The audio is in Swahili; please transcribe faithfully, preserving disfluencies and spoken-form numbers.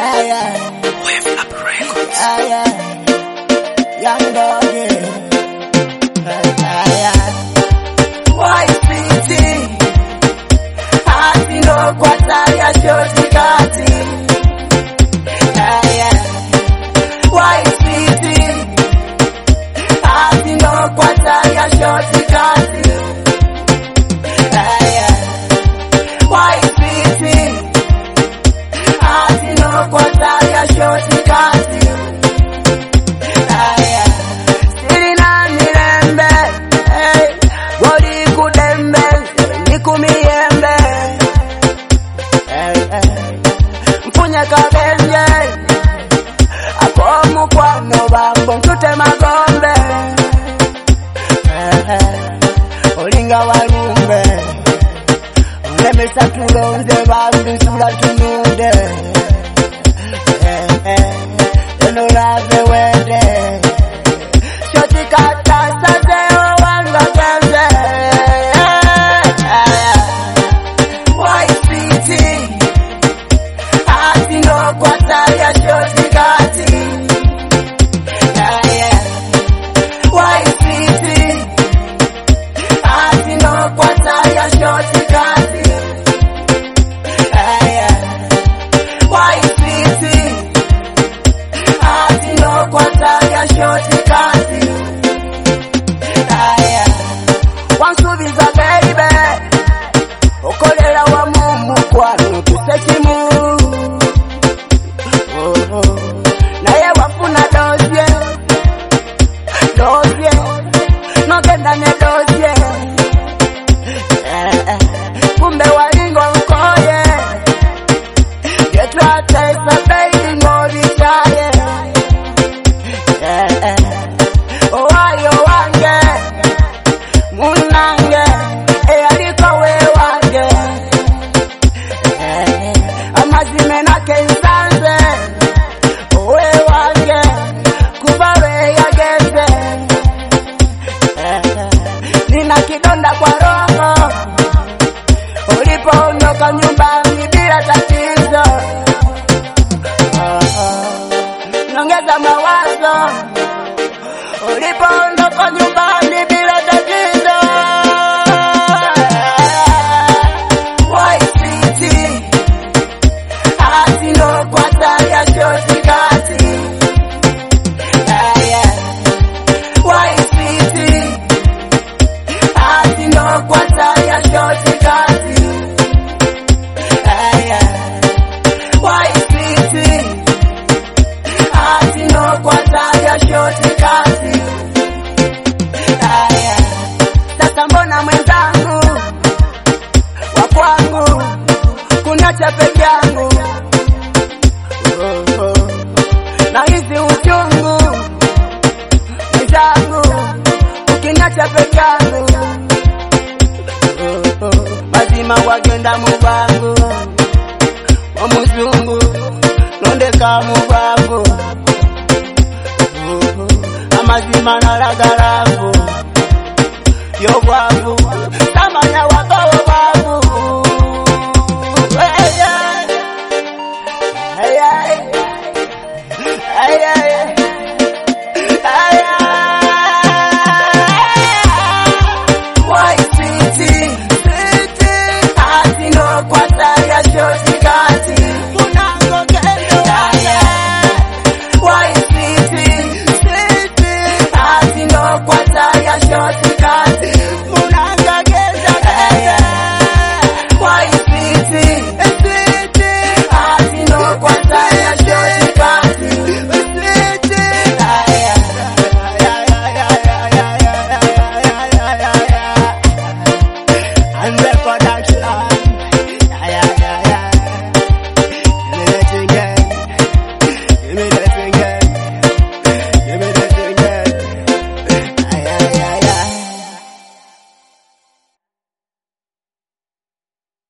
Aye, aye. Wave Up Records. Aye, aye. Young doggy. Aye, aye, aye. White city. Hati no kwa taya shoti kati. Aye, aye. White city. Hati no kwa taya shoti kati. Aye, aye. White city. Hati no kwa taya shoti kati. Aye, aye. Siri na mirembe. Hey. Gori kudembe. Nikumiembe. Hey, hey. Mfunya kabenje. Akomu kwa no bambo ntute magombe. Hey, hey. Olinga warumbe. Ulemesa tulonze bambi tula tunude. Hey, hey. Eno rave wede. Shoti kata sase wanga kenze. White city. Hati no kwa taya shoti kati. Yeah, yeah. White city. Hati no kwa taya shoti kati. Yeah, yeah. White city. Hati no kwa taya shoti kati. Yeah, yeah. Wansubiza baby. Okolera wa mumu kwanu tusekimu. Oh, oh. Naye wafuna dosye. Dosye. Nogenda ne dosye. Eh, eh. Kumbe walingo mkoye. Getwa taisa baby ngobitaye. Eh, eh. Owayo wange. Munange. Eyaliko we wange. Eh, eh. Amazime na kensanze. Owe wange. Kubawe yageze. Eh, eh. Nina kidonda kwa roho. Ulipoondoka nyumbani bila tatizo. Ah, ah. Nongeza mawazo. Ulipoondoka nyumbani bila tatizo. White city. Hati no kwa taya shoti kati. Yeah, yeah. White city. Hati no kwa taya shoti kati. Yeah, yeah. White city. Hati no kwa taya shoti kati. Yeah, yeah. Sasa mbona mwenzangu wa kwangu kuniacha peke yangu? Oh, oh. Na hizi uchungu mwenzangu ukiniacha peke yangu. Oh, oh. Mazima wagenda mubangu omuzungu nondeka mubangu. Oh, oh. Amazima nalagalavu yobwavu samanya